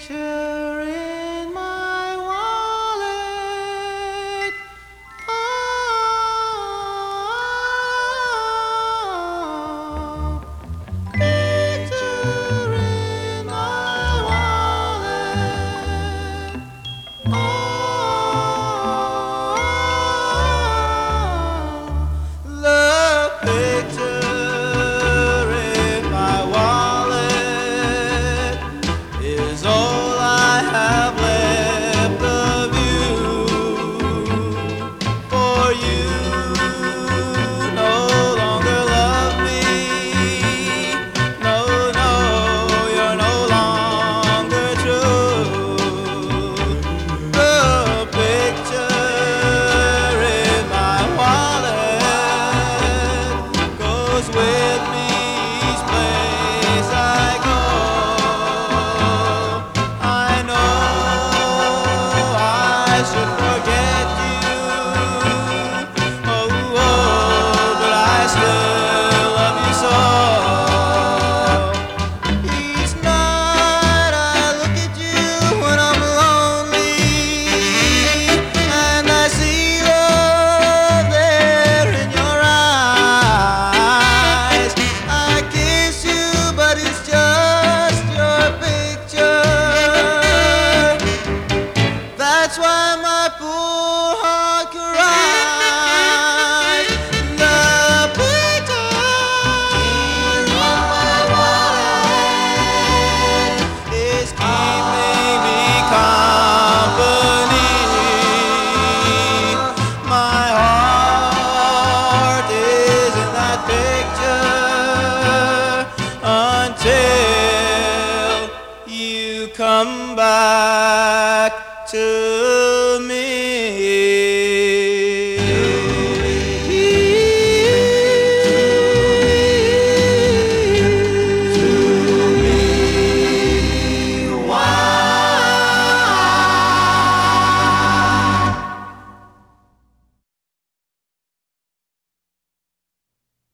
picture in my wallet. Oh, picture in my wallet. Oh, the picture in my wallet is all I have left of you. For you no longer love me. No, no, you're no longer true. The picture in my wallet goes with me each place I go. I know I should forget you, oh, but I still love you so. Each night I look at you when I'm lonely, and I see love there in your eyes. I kiss you, but it's just your picture. That's why my poor heart cries. The picture in my wallet is keeping me company. My heart is in that picture until you come back to